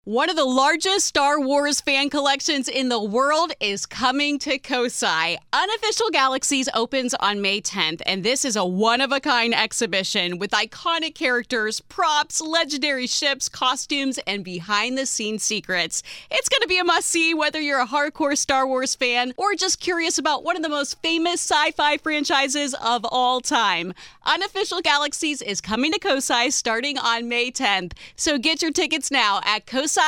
One of the largest Star Wars fan collections in the world is coming to Kosai. Unofficial Galaxies opens on May 10th, and this is a one-of-a-kind exhibition with iconic characters, props, legendary ships, costumes, and behind-the-scenes secrets. It's going to be a must-see whether you're a hardcore Star Wars fan or just curious about one of the most famous sci-fi franchises of all time. Unofficial Galaxies is coming to Kosai starting on May 10th, so get your tickets now at kosai.org.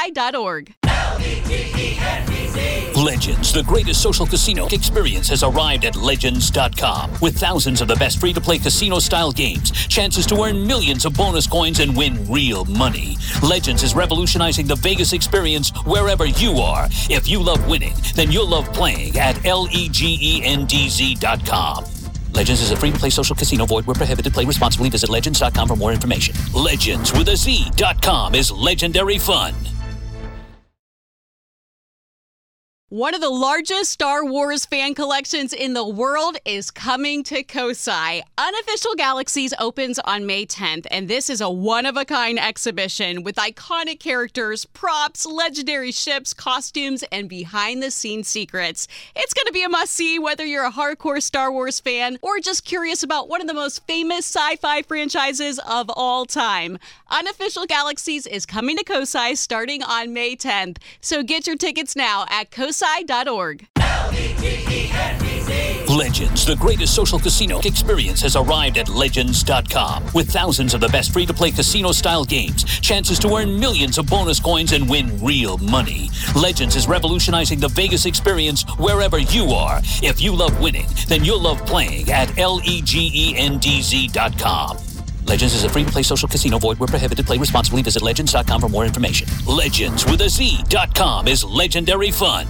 Legends, the greatest social casino experience, has arrived at Legends.com. With thousands of the best free-to-play casino-style games, chances to earn millions of bonus coins and win real money. Legends is revolutionizing the Vegas experience wherever you are. If you love winning, then you'll love playing at Legendz.com. Legends is a free-to-play social casino. Void where prohibited. Play responsibly. Visit Legends.com for more information. Legends with a Z.com is legendary fun. One of the largest Star Wars fan collections in the world is coming to Kosai. Unofficial Galaxies opens on May 10th, and this is a one-of-a-kind exhibition with iconic characters, props, legendary ships, costumes, and behind-the-scenes secrets. It's going to be a must-see whether you're a hardcore Star Wars fan or just curious about one of the most famous sci-fi franchises of all time. Unofficial Galaxies is coming to Kosai starting on May 10th, so get your tickets now at kosai.org. Legends, the greatest social casino experience, has arrived at Legends.com. With thousands of the best free-to-play casino-style games, chances to earn millions of bonus coins and win real money. Legends is revolutionizing the Vegas experience wherever you are. If you love winning, then you'll love playing at Legendz.com. Legends is a free-to-play social casino. Void where prohibited. Play responsibly. Visit Legends.com for more information. Legends with a Z.com is legendary fun.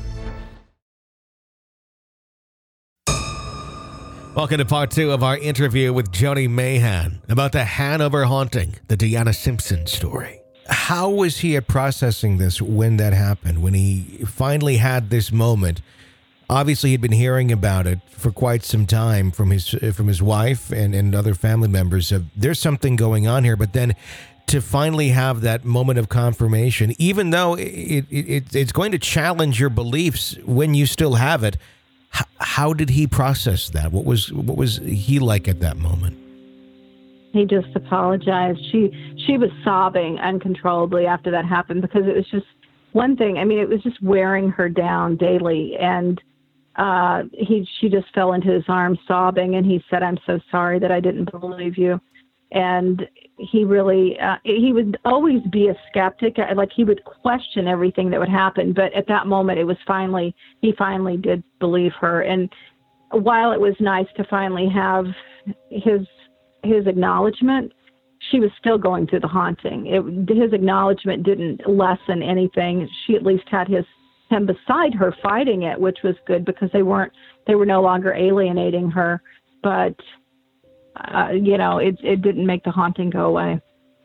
Welcome to part 2 of our interview with Joni Mayhan about the Hanover haunting, the Deanna Simpson story. How was he at processing this when that happened, when he finally had this moment? Obviously, he'd been hearing about it for quite some time from his wife and other family members of there's something going on here. But then to finally have that moment of confirmation, even though it's going to challenge your beliefs when you still have it, how did he process that? What was he like at that moment? He just apologized. She was sobbing uncontrollably after that happened because it was just one thing. I mean, it was just wearing her down daily, and she just fell into his arms sobbing, and he said, "I'm so sorry that I didn't believe you." And he really, he would always be a skeptic. Like, he would question everything that would happen. But at that moment, he finally did believe her. And while it was nice to finally have his acknowledgement, she was still going through the haunting. His acknowledgement didn't lessen anything. She at least had him beside her fighting it, which was good because they were no longer alienating her. But it didn't make the haunting go away.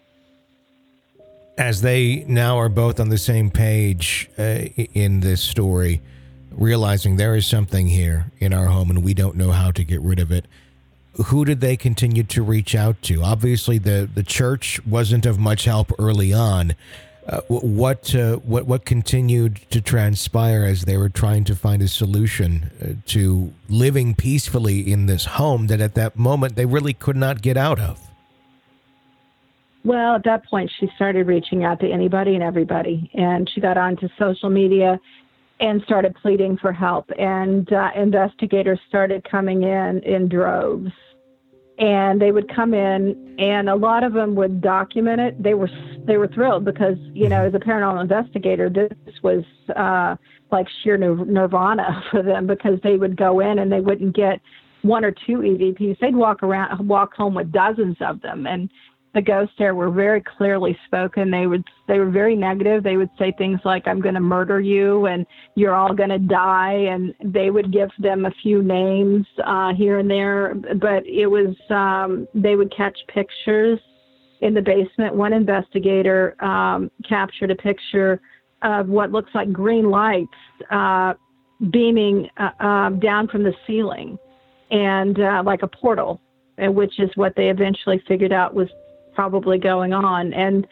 As they now are both on the same page in this story, realizing there is something here in our home and we don't know how to get rid of it, who did they continue to reach out to? Obviously, the church wasn't of much help early on. What continued to transpire as they were trying to find a solution to living peacefully in this home that at that moment they really could not get out of? Well, at that point, she started reaching out to anybody and everybody, and she got onto social media and started pleading for help, and investigators started coming in droves. And they would come in, and a lot of them would document it. They were thrilled because, as a paranormal investigator, this was like sheer nirvana for them, because they would go in and they wouldn't get one or two EVPs. They'd walk home with dozens of them. And the ghosts there were very clearly spoken. They were very negative. They would say things like, "I'm going to murder you," and "You're all going to die." And they would give them a few names here and there, but it was they would catch pictures in the basement. One investigator captured a picture of what looks like green lights beaming down from the ceiling, and like a portal, which is what they eventually figured out was probably going on. And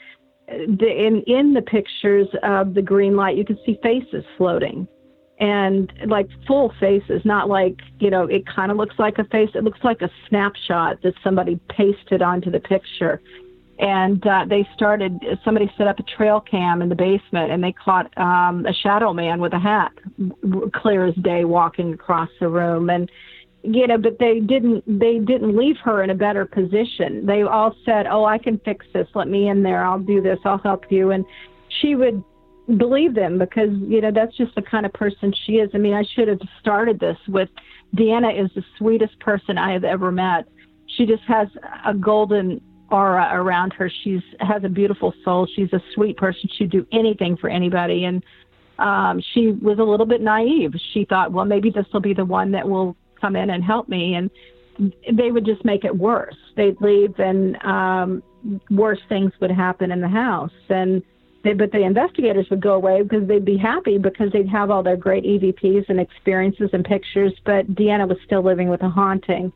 in the pictures of the green light, you could see faces floating, and like full faces, not like, it kind of looks like a face. It looks like a snapshot that somebody pasted onto the picture. And somebody set up a trail cam in the basement, and they caught a shadow man with a hat, clear as day, walking across the room. And, but they didn't leave her in a better position. They all said, "Oh, I can fix this. Let me in there. I'll do this. I'll help you." And she would believe them because, that's just the kind of person she is. I mean, I should have started this with, Deanna is the sweetest person I have ever met. She just has a golden aura around her. Has a beautiful soul. She's a sweet person. She'd do anything for anybody. And she was a little bit naive. She thought, well, maybe this will be the one that will come in and help me. And they would just make it worse. They'd leave, and worse things would happen in the house. But the investigators would go away because they'd be happy because they'd have all their great EVPs and experiences and pictures. But Deanna was still living with a haunting.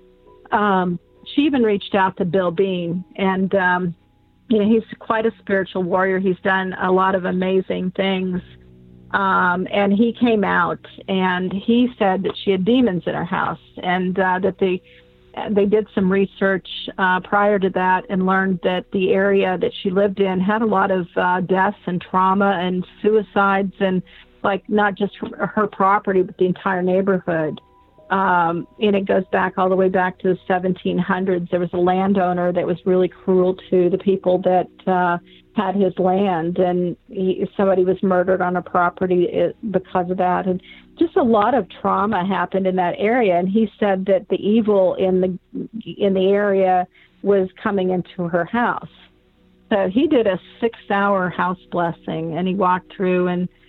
She even reached out to Bill Bean, and he's quite a spiritual warrior. He's done a lot of amazing things, and he came out and he said that she had demons in her house, and that they did some research prior to that and learned that the area that she lived in had a lot of deaths and trauma and suicides, and like not just her property but the entire neighborhood. And it goes back all the way back to the 1700s. There was a landowner that was really cruel to the people that had his land, and somebody was murdered on a property because of that. And just a lot of trauma happened in that area. And he said that the evil in the area was coming into her house. So he did a 6-hour house blessing, and he walked through,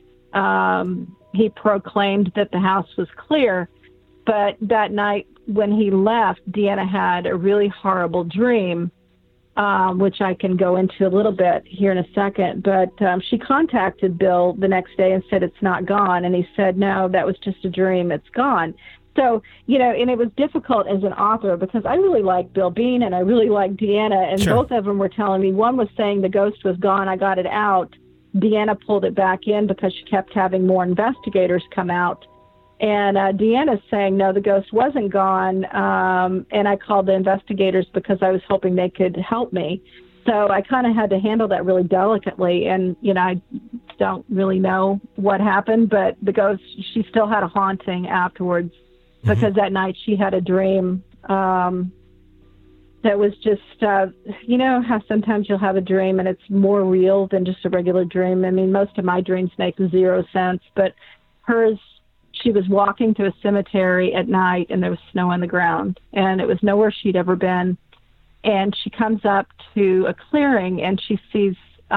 and he proclaimed that the house was clear. But that night when he left, Deanna had a really horrible dream, which I can go into a little bit here in a second. But she contacted Bill the next day and said, "It's not gone." And he said, "No, that was just a dream. It's gone." So, and it was difficult as an author because I really like Bill Bean and I really like Deanna. And Sure. Both of them were telling me, one was saying the ghost was gone. I got it out. Deanna pulled it back in because she kept having more investigators come out. And Deanna's saying, no, the ghost wasn't gone, and I called the investigators because I was hoping they could help me. So I kind of had to handle that really delicately, and, I don't really know what happened, but the ghost, she still had a haunting afterwards because that night she had a dream that was just, how sometimes you'll have a dream and it's more real than just a regular dream. I mean, most of my dreams make zero sense, but hers, she was walking to a cemetery at night and there was snow on the ground and it was nowhere she'd ever been. And she comes up to a clearing and she sees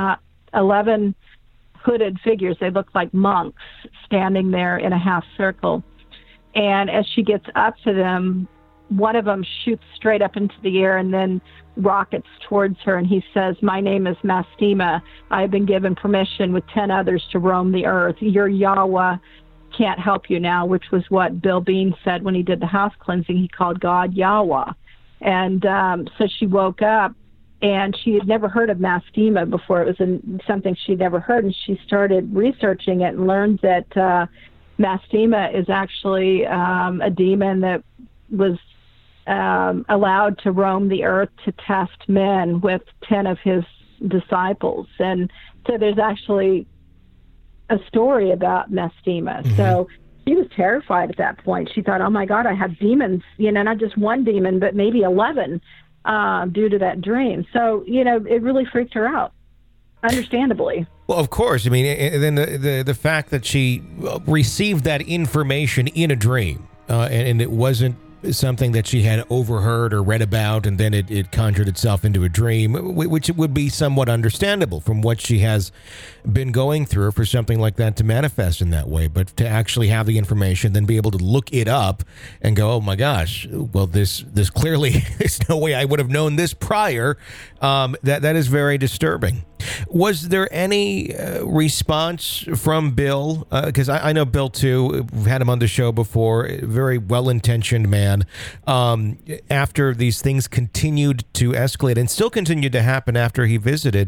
11 hooded figures. They look like monks standing there in a half circle. And as she gets up to them, one of them shoots straight up into the air and then rockets towards her. And he says, "My name is Mastema. I have been given permission with 10 others to roam the earth. Your Yahweh can't help you now," which was what Bill Bean said when he did the house cleansing. He called God Yahweh. And so she woke up, and she had never heard of Mastema before. It was something she'd never heard, and she started researching it and learned that Mastema is actually a demon that was allowed to roam the earth to test men with 10 of his disciples. And so there's actually a story about Mastema. Mm-hmm. So she was terrified at that point. She thought, oh my God, I have demons, not just one demon, but maybe 11 due to that dream. So, it really freaked her out, understandably. Well, of course. I mean, and then the fact that she received that information in a dream, and it wasn't something that she had overheard or read about, and then it conjured itself into a dream, which would be somewhat understandable from what she has been going through for something like that to manifest in that way. But to actually have the information, then be able to look it up and go, oh my gosh, well, this clearly, there's no way I would have known this prior. That is very disturbing. Was there any response from Bill? Because I know Bill, too. We've had him on the show before. A very well-intentioned man. After these things continued to escalate and still continued to happen after he visited,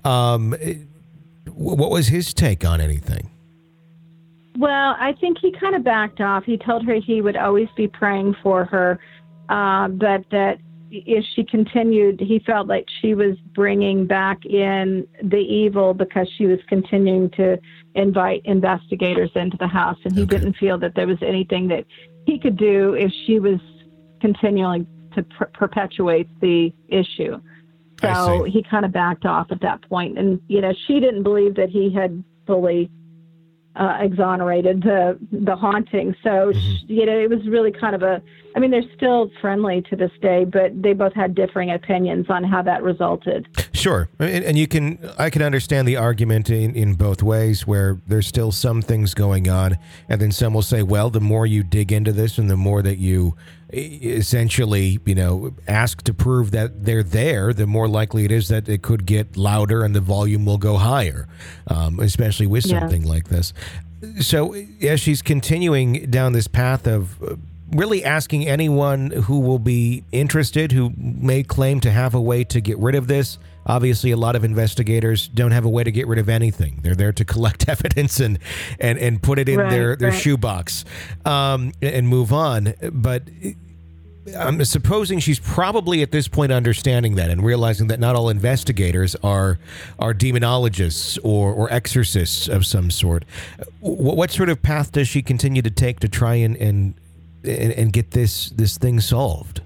what was his take on anything? Well, I think he kind of backed off. He told her he would always be praying for her, but that if she continued, he felt like she was bringing back in the evil because she was continuing to invite investigators into the house. And he didn't feel that there was anything that he could do if she was continuing to perpetuate the issue. So he kind of backed off at that point. And, she didn't believe that he had fully exonerated the haunting. So, it was really kind of they're still friendly to this day, but they both had differing opinions on how that resulted. Sure. And I can understand the argument in both ways, where there's still some things going on. And then some will say, well, the more you dig into this and the more that you essentially, ask to prove that they're there, the more likely it is that it could get louder and the volume will go higher, especially with something like this. So as she's continuing down this path of really asking anyone who will be interested, who may claim to have a way to get rid of this. Obviously, a lot of investigators don't have a way to get rid of anything. They're there to collect evidence and put it in their shoebox and move on. But I'm supposing she's probably at this point understanding that and realizing that not all investigators are demonologists or exorcists of some sort. What sort of path does she continue to take to try and get this thing solved?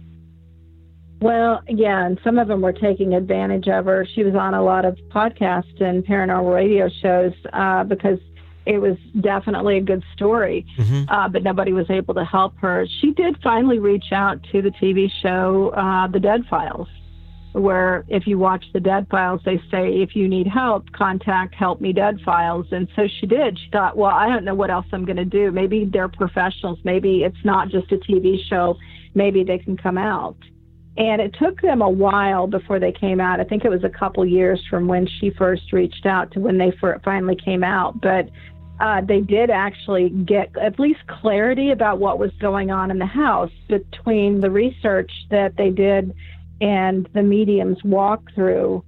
Well, yeah, and some of them were taking advantage of her. She was on a lot of podcasts and paranormal radio shows because it was definitely a good story, but nobody was able to help her. She did finally reach out to the TV show, The Dead Files, where if you watch The Dead Files, they say, if you need help, contact Help Me Dead Files. And so she did. She thought, well, I don't know what else I'm going to do. Maybe they're professionals. Maybe it's not just a TV show. Maybe they can come out. And it took them a while before they came out. I think it was a couple years from when she first reached out to when they finally came out. But they did actually get at least clarity about what was going on in the house between the research that they did and the medium's walkthrough.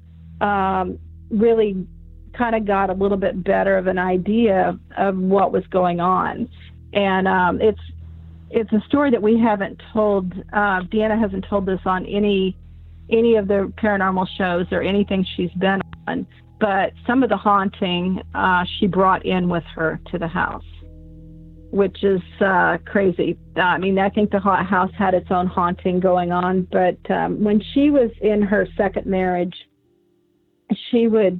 Really kind of got a little bit better of an idea of what was going on. And it's a story that we haven't told. Deanna hasn't told this on any of the paranormal shows or anything she's been on. But some of the haunting she brought in with her to the house, which is crazy. I think the house had its own haunting going on. But when she was in her second marriage, she would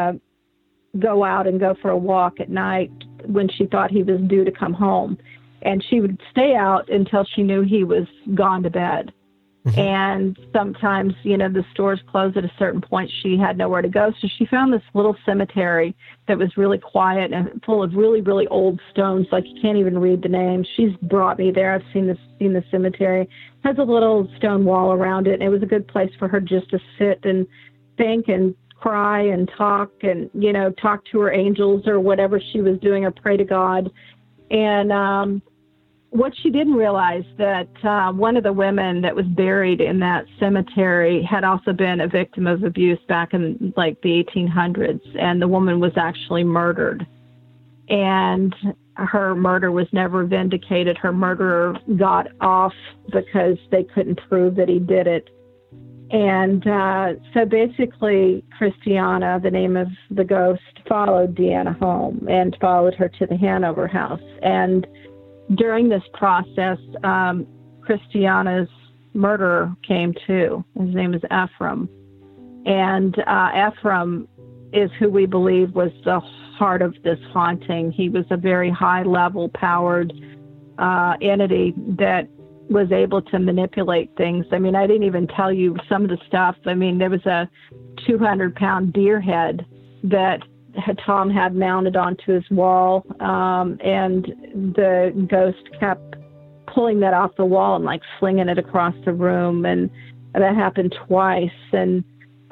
go out and go for a walk at night when she thought he was due to come home. And she would stay out until she knew he was gone to bed. And sometimes, the stores closed at a certain point. She had nowhere to go. So she found this little cemetery that was really quiet and full of really, really old stones. Like you can't even read the names. She's brought me there. I've seen the cemetery. It has a little stone wall around it. And it was a good place for her just to sit and think and cry and talk and, talk to her angels or whatever she was doing or pray to God. And, what she didn't realize that one of the women that was buried in that cemetery had also been a victim of abuse back in the 1800s, and the woman was actually murdered. And her murder was never vindicated. Her murderer got off because they couldn't prove that he did it. And so basically, Christiana, the name of the ghost, followed Deanna home and followed her to the Hanover house. And during this process, Christiana's murderer came too. His name is Ephraim. And Ephraim is who we believe was the heart of this haunting. He was a very high-level powered entity that was able to manipulate things. I didn't even tell you some of the stuff. There was a 200-pound deer head that Tom had mounted onto his wall, and the ghost kept pulling that off the wall and flinging it across the room, and that happened twice. And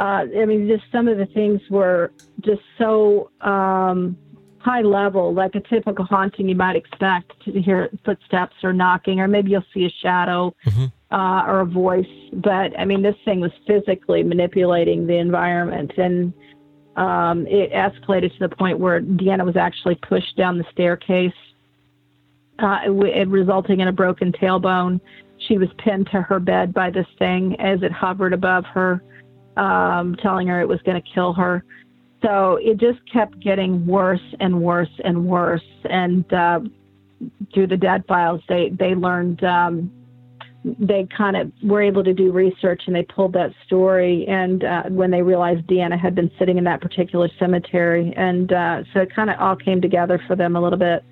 just some of the things were just so high level, like a typical haunting you might expect to hear footsteps or knocking, or maybe you'll see a shadow or a voice. But this thing was physically manipulating the environment, and it escalated to the point where Deanna was actually pushed down the staircase, resulting in a broken tailbone. She was pinned to her bed by this thing as it hovered above her, telling her it was going to kill her. So it just kept getting worse and worse and worse. And through the Dead Files, they learned, they kind of were able to do research, and they pulled that story. And when they realized Deanna had been sitting in that particular cemetery, and so it kind of all came together for them a little bit.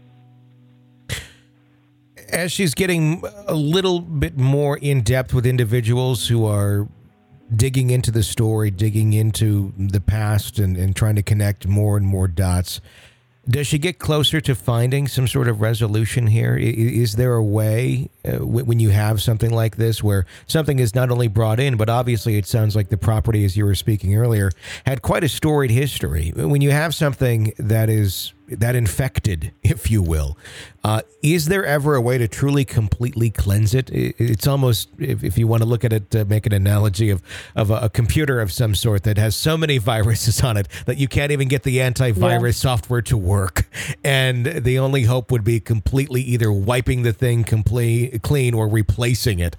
As she's getting a little bit more in depth with individuals who are digging into the story, digging into the past, and trying to connect more and more dots, does she get closer to finding some sort of resolution here? Is there a way when you have something like this where something is not only brought in, but obviously it sounds like the property, as you were speaking earlier, had quite a storied history. When you have something that is that infected, if you will, is there ever a way to truly completely cleanse it? It's almost, if you want to look at it, make an analogy of a computer of some sort that has so many viruses on it that you can't even get the antivirus software to work. And the only hope would be completely either wiping the thing clean or replacing it.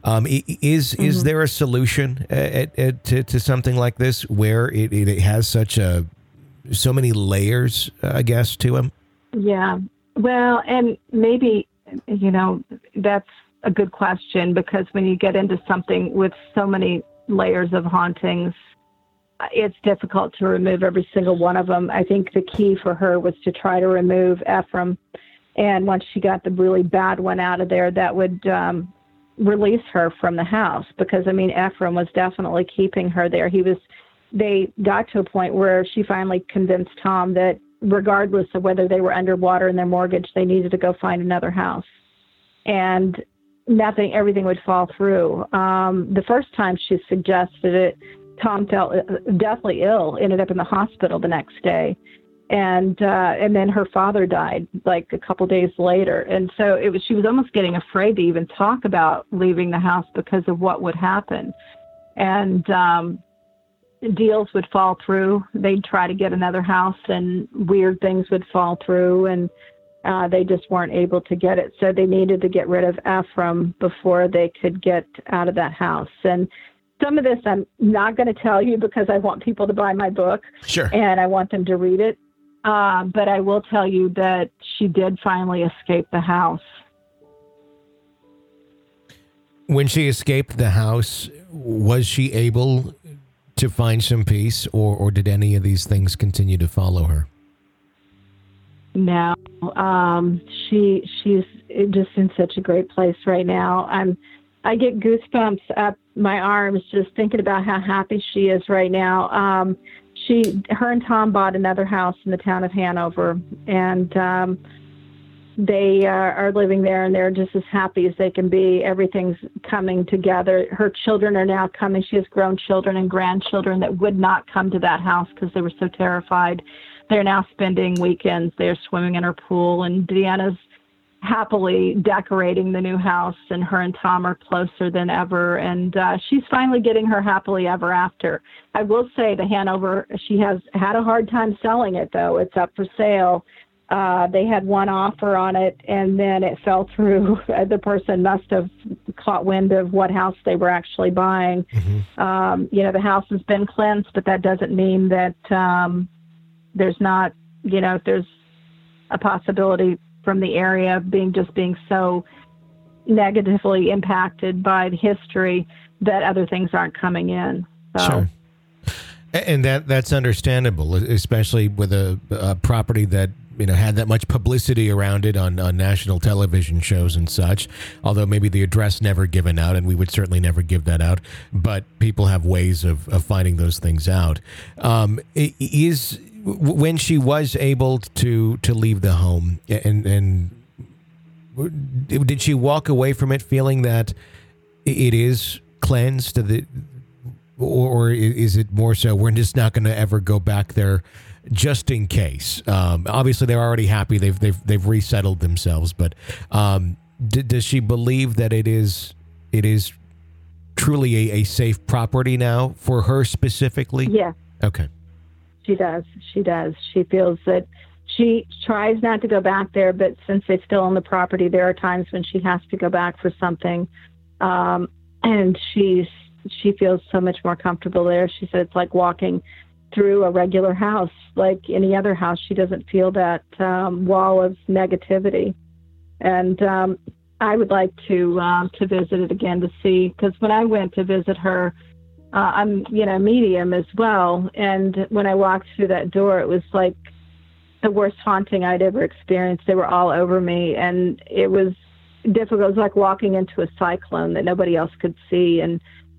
Is there a solution to something like this where it has so many layers, I guess, to him? Yeah. Well, and maybe, that's a good question, because when you get into something with so many layers of hauntings, it's difficult to remove every single one of them. I think the key for her was to try to remove Ephraim. And once she got the really bad one out of there, that would release her from the house, because, Ephraim was definitely keeping her there. They got to a point where she finally convinced Tom that regardless of whether they were underwater in their mortgage, they needed to go find another house. And everything would fall through. The first time she suggested it, Tom felt deathly ill, ended up in the hospital the next day. And then her father died like a couple days later. And so she was almost getting afraid to even talk about leaving the house because of what would happen. And, deals would fall through. They'd try to get another house, and weird things would fall through, and they just weren't able to get it. So they needed to get rid of Ephraim before they could get out of that house. And some of this I'm not going to tell you because I want people to buy my book. Sure. And I want them to read it. But I will tell you that she did finally escape the house. When she escaped the house, was she able to find some peace, or did any of these things continue to follow her? No, she's just in such a great place right now. I get goosebumps up my arms just thinking about how happy she is right now. Her and Tom bought another house in the town of Hanover, and they are living there, and they're just as happy as they can be. Everything's coming together. Her children are now coming. She has grown children and grandchildren that would not come to that house because they were so terrified. They're now spending weekends. They're swimming in her pool, and Deanna's happily decorating the new house, and her and Tom are closer than ever. And she's finally getting her happily ever after. I will say the Hanover, she has had a hard time selling it, though. It's up for sale. They had one offer on it, and then it fell through. The person must have caught wind of what house they were actually buying. Mm-hmm. The house has been cleansed, but that doesn't mean that there's not, if there's a possibility from the area being so negatively impacted by the history that other things aren't coming in. So. Sure. And that's understandable, especially with a property that had that much publicity around it on national television shows and such, although maybe the address never given out, and we would certainly never give that out, but people have ways of finding those things out. When she was able to leave the home, and did she walk away from it feeling that it is cleansed? or is it more so we're just not going to ever go back there just in case? Obviously, they're already happy. They've resettled themselves. But does she believe that it is truly a safe property now for her specifically? Yeah. Okay. She does. She feels that she tries not to go back there, but since they still own the property, there are times when she has to go back for something. And she feels so much more comfortable there. She said it's like walking through a regular house, like any other house. She doesn't feel that wall of negativity. And I would like to visit it again to see, because when I went to visit her, I'm medium as well. And when I walked through that door, it was like the worst haunting I'd ever experienced. They were all over me, and it was difficult. It was like walking into a cyclone that nobody else could see. And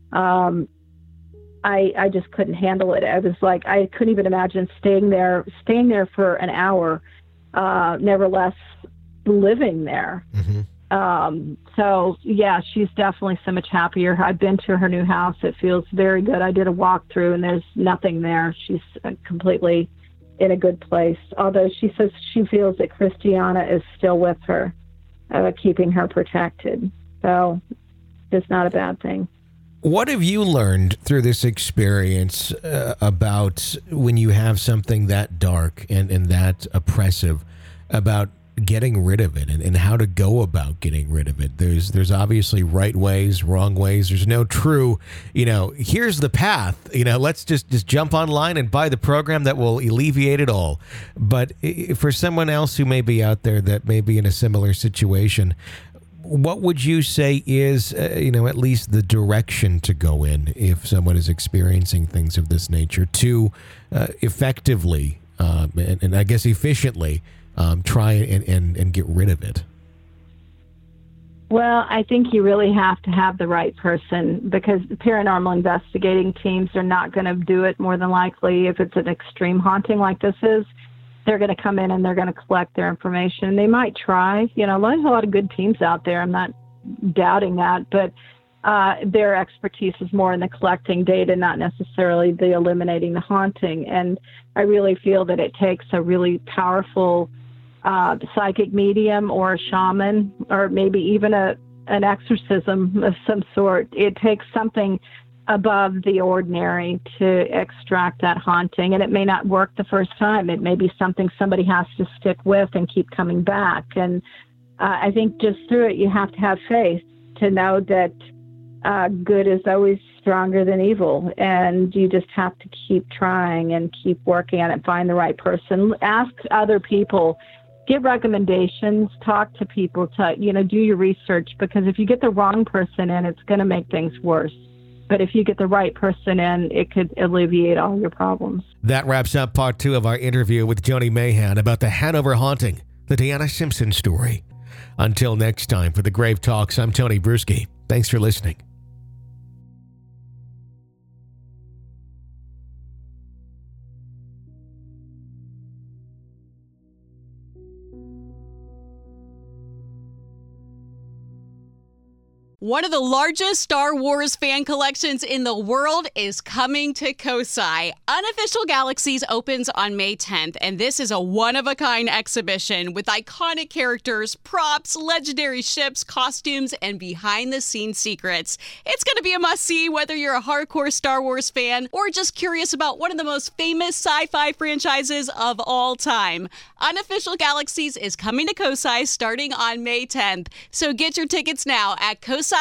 I just couldn't handle it. I was like, I couldn't even imagine staying there for an hour, never less living there. Mm-hmm. So yeah, she's definitely so much happier. I've been to her new house. It feels very good. I did a walkthrough and there's nothing there. She's completely in a good place. Although she says she feels that Christiana is still with her, keeping her protected. So it's not a bad thing. What have you learned through this experience about when you have something that dark and that oppressive, about getting rid of it and how to go about getting rid of it? There's obviously right ways, wrong ways. There's no true, here's the path, let's just jump online and buy the program that will alleviate it all. But for someone else who may be out there that may be in a similar situation, what would you say is, at least the direction to go in if someone is experiencing things of this nature to effectively and I guess efficiently try and get rid of it? Well, I think you really have to have the right person, because the paranormal investigating teams are not going to do it more than likely. If it's an extreme haunting like this is, they're going to come in and they're going to collect their information. They might try, there's a lot of good teams out there. I'm not doubting that, but their expertise is more in the collecting data, not necessarily the eliminating the haunting. And I really feel that it takes a really powerful psychic medium or a shaman, or maybe even an exorcism of some sort. It takes something above the ordinary to extract that haunting. And it may not work the first time. It may be something somebody has to stick with and keep coming back. And I think just through it, you have to have faith to know that good is always stronger than evil. And you just have to keep trying and keep working on it, find the right person, ask other people, give recommendations, talk to people, do your research, because if you get the wrong person in, it's going to make things worse. But if you get the right person in, it could alleviate all your problems. That wraps up part 2 of our interview with Joni Mayhan about the Hanover haunting, the Deanna Simpson story. Until next time, for the Grave Talks, I'm Tony Bruschi. Thanks for listening. One of the largest Star Wars fan collections in the world is coming to Kosai. Unofficial Galaxies opens on May 10th, and this is a one-of-a-kind exhibition with iconic characters, props, legendary ships, costumes, and behind-the-scenes secrets. It's going to be a must-see whether you're a hardcore Star Wars fan or just curious about one of the most famous sci-fi franchises of all time. Unofficial Galaxies is coming to Kosai starting on May 10th, so get your tickets now at kosai.org.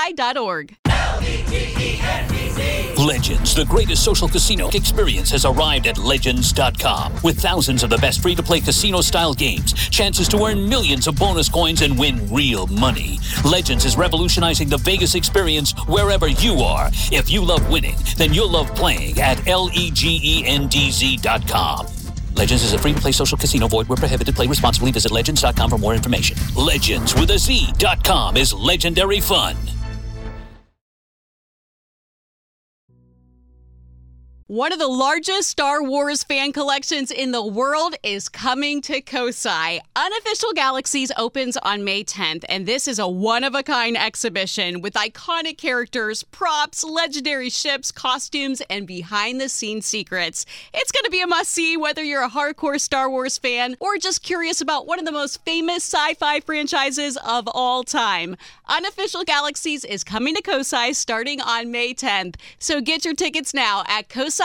Legends, the greatest social casino experience, has arrived at Legends.com. With thousands of the best free-to-play casino-style games, chances to earn millions of bonus coins and win real money. Legends is revolutionizing the Vegas experience wherever you are. If you love winning, then you'll love playing at LEGENDZ.com. Legends is a free-to-play social casino. Void where prohibited. Play responsibly. Visit Legends.com for more information. Legends with a Z.com is legendary fun. One of the largest Star Wars fan collections in the world is coming to Kosai. Unofficial Galaxies opens on May 10th, and this is a one-of-a-kind exhibition with iconic characters, props, legendary ships, costumes, and behind-the-scenes secrets. It's going to be a must-see whether you're a hardcore Star Wars fan or just curious about one of the most famous sci-fi franchises of all time. Unofficial Galaxies is coming to Kosai starting on May 10th, so get your tickets now at kosai.org.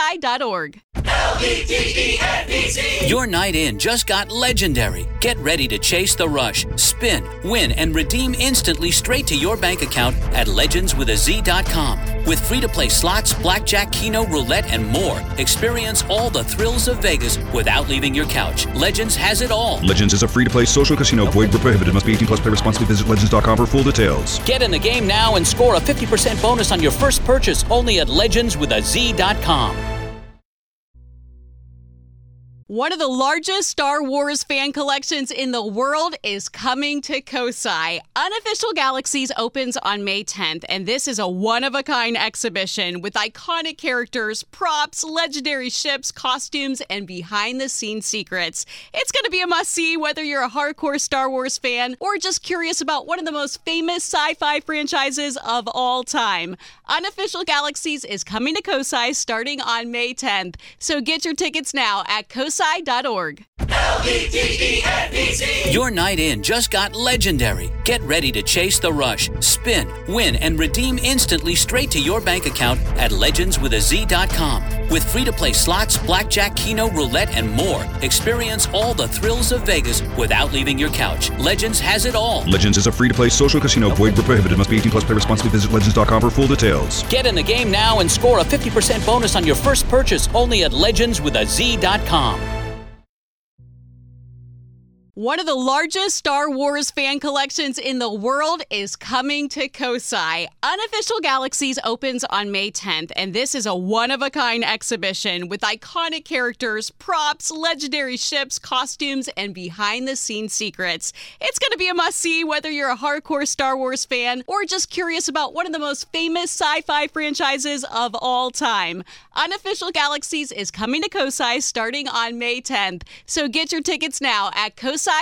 Your night in just got legendary. Get ready to chase the rush, spin, win, and redeem instantly straight to your bank account at legendswithaz.com. With free-to-play slots, blackjack, keno, roulette, and more, experience all the thrills of Vegas without leaving your couch. Legends has it all. Legends is a free-to-play social casino. Void where prohibited. Must be 18 plus. Play responsibly. Visit legends.com for full details. Get in the game now and score a 50% bonus on your first purchase only at legendswithaz.com. One of the largest Star Wars fan collections in the world is coming to Kosai. Unofficial Galaxies opens on May 10th, and this is a one-of-a-kind exhibition with iconic characters, props, legendary ships, costumes, and behind-the-scenes secrets. It's going to be a must-see whether you're a hardcore Star Wars fan or just curious about one of the most famous sci-fi franchises of all time. Unofficial Galaxies is coming to Kosai starting on May 10th, so get your tickets now at kosai.org. Your night in just got legendary. Get ready to chase the rush, spin, win, and redeem instantly straight to your bank account at legendswithaz.com. With free-to-play slots, blackjack, keno, roulette, and more, experience all the thrills of Vegas without leaving your couch. Legends has it all. Legends is a free-to-play social casino. Void where prohibited. Must be 18 plus. Play responsibly. Visit legends.com for full details. Get in the game now and score a 50% bonus on your first purchase only at legendswithaz.com. One of the largest Star Wars fan collections in the world is coming to Kosai. Unofficial Galaxies opens on May 10th, and this is a one-of-a-kind exhibition with iconic characters, props, legendary ships, costumes, and behind-the-scenes secrets. It's going to be a must-see whether you're a hardcore Star Wars fan or just curious about one of the most famous sci-fi franchises of all time. Unofficial Galaxies is coming to Kosai starting on May 10th, so get your tickets now at kosai.org.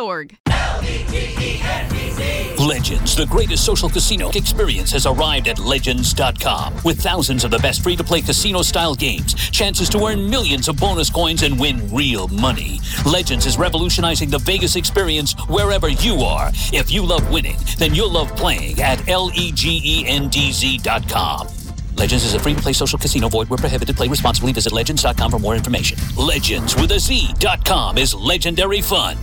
Legends, the greatest social casino experience, has arrived at legends.com. With thousands of the best free-to-play casino-style games, chances to earn millions of bonus coins and win real money. Legends is revolutionizing the Vegas experience wherever you are. If you love winning, then you'll love playing at legendz.com. Legends is a free-to-play social casino. Void where prohibited. Play responsibly. Visit legends.com for more information. Legendswithaz.com is legendary fun.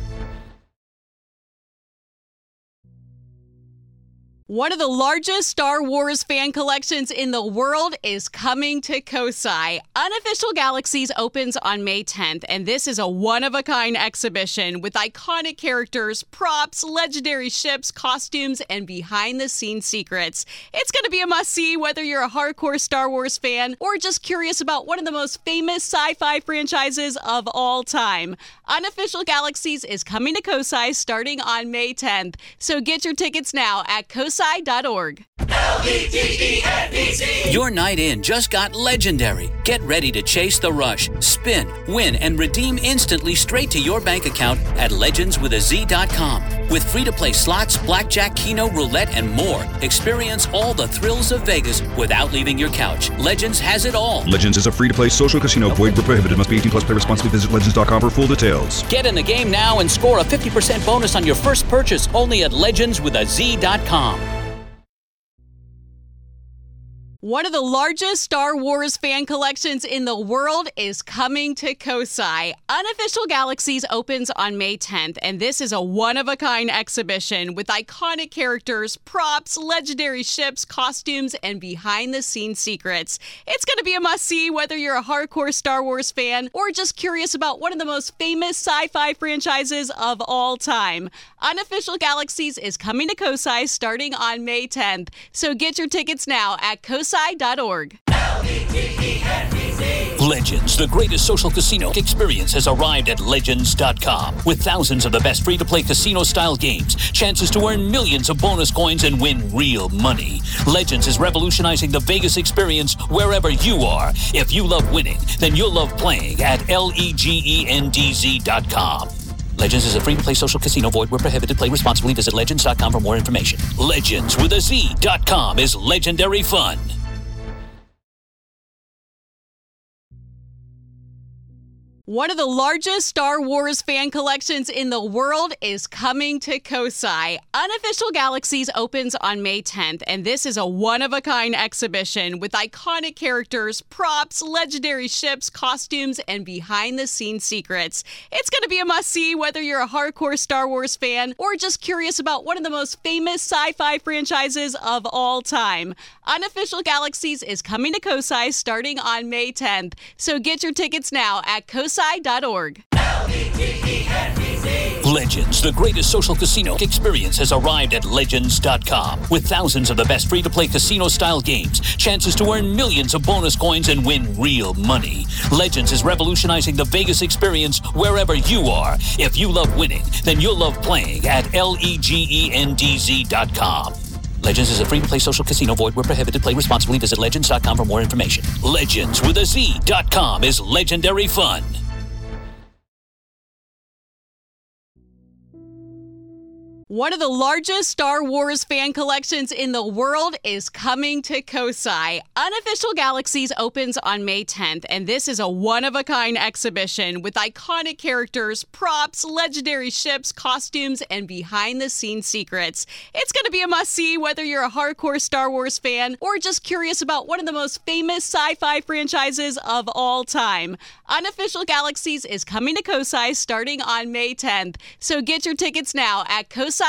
One of the largest Star Wars fan collections in the world is coming to Kosai. Unofficial Galaxies opens on May 10th, and this is a one-of-a-kind exhibition with iconic characters, props, legendary ships, costumes, and behind-the-scenes secrets. It's going to be a must-see whether you're a hardcore Star Wars fan or just curious about one of the most famous sci-fi franchises of all time. Unofficial Galaxies is coming to Kosai starting on May 10th, so get your tickets now at kosai.org. Your night in just got legendary. Get ready to chase the rush, spin, win, and redeem instantly straight to your bank account at legendswithaz.com. With free-to-play slots, blackjack, keno, roulette, and more, experience all the thrills of Vegas without leaving your couch. Legends has it all. Legends is a free-to-play social casino. Void where prohibited. Must be 18 plus. Play responsibly. Visit legends.com for full details. Get in the game now and score a 50% bonus on your first purchase only at legendswithaz.com. One of the largest Star Wars fan collections in the world is coming to Kosai. Unofficial Galaxies opens on May 10th, and this is a one-of-a-kind exhibition with iconic characters, props, legendary ships, costumes, and behind-the-scenes secrets. It's going to be a must-see whether you're a hardcore Star Wars fan or just curious about one of the most famous sci-fi franchises of all time. Unofficial Galaxies is coming to Kosai starting on May 10th, so get your tickets now at kosai.org. Legends, the greatest social casino experience, has arrived at Legends.com. With thousands of the best free-to-play casino-style games, chances to earn millions of bonus coins and win real money. Legends is revolutionizing the Vegas experience wherever you are. If you love winning, then you'll love playing at LEGENDZ.com. Legends is a free-to-play social casino. Void where prohibited. Play responsibly. Visit Legends.com for more information. Legends with a Z.com is legendary fun. One of the largest Star Wars fan collections in the world is coming to Kosai. Unofficial Galaxies opens on May 10th, and this is a one-of-a-kind exhibition with iconic characters, props, legendary ships, costumes, and behind-the-scenes secrets. It's going to be a must-see whether you're a hardcore Star Wars fan or just curious about one of the most famous sci-fi franchises of all time. Unofficial Galaxies is coming to Kosai starting on May 10th, so get your tickets now at kosai.org. Legends, the greatest social casino experience, has arrived at Legends.com. With thousands of the best free-to-play casino-style games, chances to earn millions of bonus coins and win real money. Legends is revolutionizing the Vegas experience wherever you are. If you love winning, then you'll love playing at LEGENDZ.com. Legends is a free-to-play social casino. Void where prohibited. Play responsibly. Visit Legends.com for more information. Legends with a Z.com is legendary fun. One of the largest Star Wars fan collections in the world is coming to Kosai. Unofficial Galaxies opens on May 10th, and this is a one-of-a-kind exhibition with iconic characters, props, legendary ships, costumes, and behind-the-scenes secrets. It's going to be a must-see whether you're a hardcore Star Wars fan or just curious about one of the most famous sci-fi franchises of all time. Unofficial Galaxies is coming to Kosai starting on May 10th, so get your tickets now at kosai.org.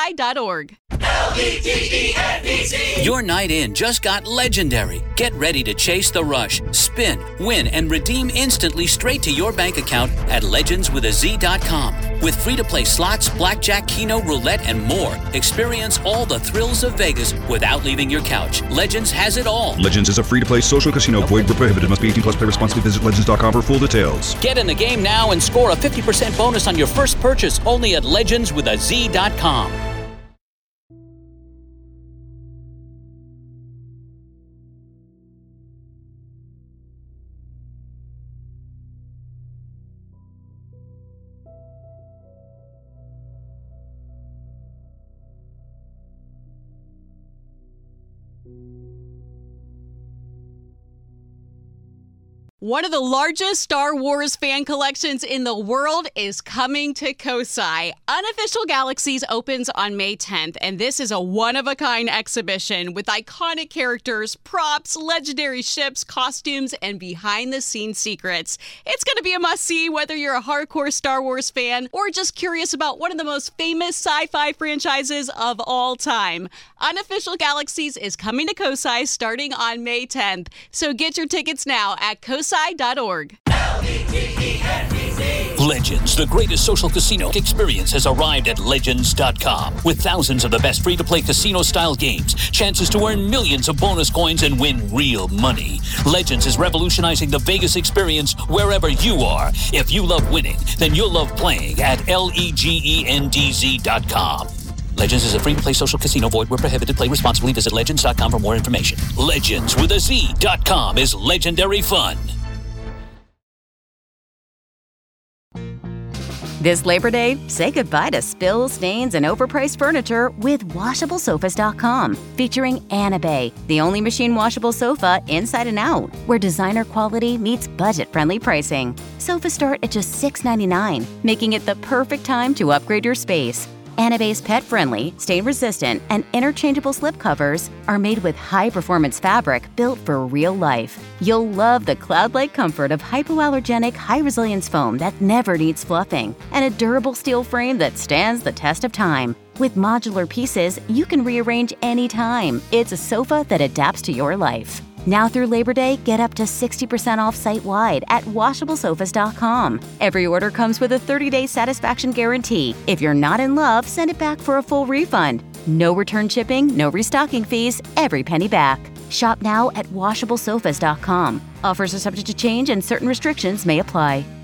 LEGENDZ. Your night in just got legendary. Get ready to chase the rush, spin, win, and redeem instantly straight to your bank account at legendswithaz.com. With free-to-play slots, blackjack, keno, roulette, and more, experience all the thrills of Vegas without leaving your couch. Legends has it all. Legends is a free-to-play social casino. Void where prohibited. Must be 18 plus. Play responsibly. Visit legends.com for full details. Get in the game now and score a 50% bonus on your first purchase only at legendswithaz.com. One of the largest Star Wars fan collections in the world is coming to Kosai. Unofficial Galaxies opens on May 10th, and this is a one-of-a-kind exhibition with iconic characters, props, legendary ships, costumes, and behind-the-scenes secrets. It's going to be a must-see whether you're a hardcore Star Wars fan or just curious about one of the most famous sci-fi franchises of all time. Unofficial Galaxies is coming to Kosai starting on May 10th, so get your tickets now at kosai.org. Legends, the greatest social casino experience, has arrived at Legends.com. With thousands of the best free-to-play casino-style games, chances to earn millions of bonus coins and win real money. Legends is revolutionizing the Vegas experience wherever you are. If you love winning, then you'll love playing at LEGENDZ.com. Legends is a free-to-play social casino. Void where prohibited. Play responsibly. Visit Legends.com for more information. Legends with a Z.com is legendary fun. This Labor Day, say goodbye to spills, stains, and overpriced furniture with WashableSofas.com, featuring Anabay, the only machine washable sofa inside and out, where designer quality meets budget-friendly pricing. Sofas start at just $6.99, making it the perfect time to upgrade your space. Anabay's pet-friendly, stain-resistant, and interchangeable slipcovers are made with high-performance fabric built for real life. You'll love the cloud-like comfort of hypoallergenic, high-resilience foam that never needs fluffing, and a durable steel frame that stands the test of time. With modular pieces, you can rearrange anytime. It's a sofa that adapts to your life. Now through Labor Day, get up to 60% off site-wide at WashableSofas.com. Every order comes with a 30-day satisfaction guarantee. If you're not in love, send it back for a full refund. No return shipping, no restocking fees, every penny back. Shop now at WashableSofas.com. Offers are subject to change and certain restrictions may apply.